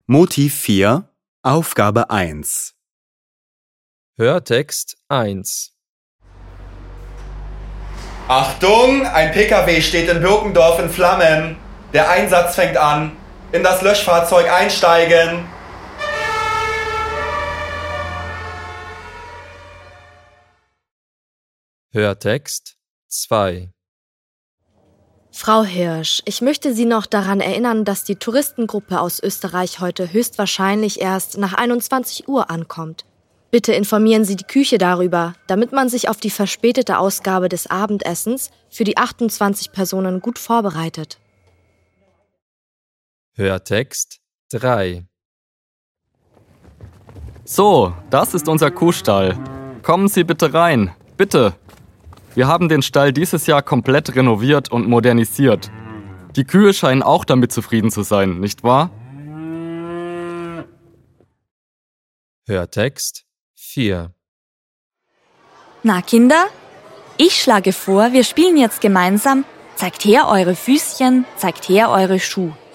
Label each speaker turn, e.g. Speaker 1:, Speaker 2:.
Speaker 1: Motiv 4, Aufgabe 1.
Speaker 2: Hörtext 1.
Speaker 3: Achtung, ein PKW steht in Birkendorf in Flammen. Der Einsatz fängt an. In das Löschfahrzeug einsteigen.
Speaker 2: Hörtext 2.
Speaker 4: Frau Hirsch, ich möchte Sie noch daran erinnern, dass die Touristengruppe aus Österreich heute höchstwahrscheinlich erst nach 21 Uhr ankommt. Bitte informieren Sie die Küche darüber, damit man sich auf die verspätete Ausgabe des Abendessens für die 28 Personen gut vorbereitet.
Speaker 2: Hörtext 3.
Speaker 5: So, das ist unser Kuhstall. Kommen Sie bitte rein, bitte. Wir haben den Stall dieses Jahr komplett renoviert und modernisiert. Die Kühe scheinen auch damit zufrieden zu sein, nicht wahr?
Speaker 2: Hörtext 4.
Speaker 6: Na Kinder, ich schlage vor, wir spielen jetzt gemeinsam. Zeigt her eure Füßchen, zeigt her eure Schuhe.